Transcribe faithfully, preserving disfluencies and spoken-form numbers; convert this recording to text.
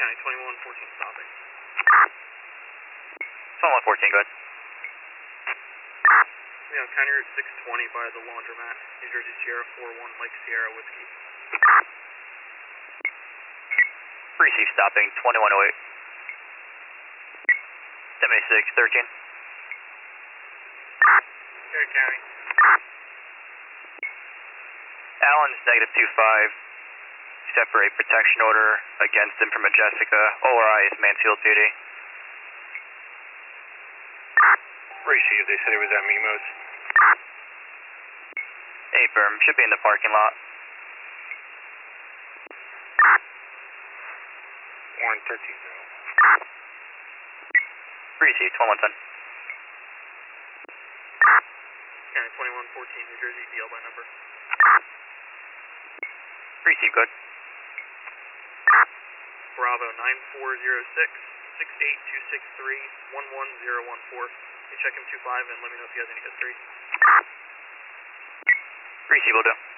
County, twenty-one fourteen stopping. twenty-one fourteen, go ahead. Yeah, County Route six twenty by the laundromat, New Jersey Sierra four one Lake Sierra Whiskey. Receive stopping, twenty-one oh eight. seventy-six thirteen. Good County. Allen's negative two five. Separate protection order against him from Majestica. O R I is Mansfield P D. Receive, they said he was at Mimos. Hey, Berm, should be in the parking lot. Warren thirteen though. Receive, twenty-one ten. County twenty-one fourteen, New Jersey, D L by number. Receive, good. Bravo nine four zero six, six eight two six three, one one zero one four. You check him two five and let me know if he has any history. Receive, will do.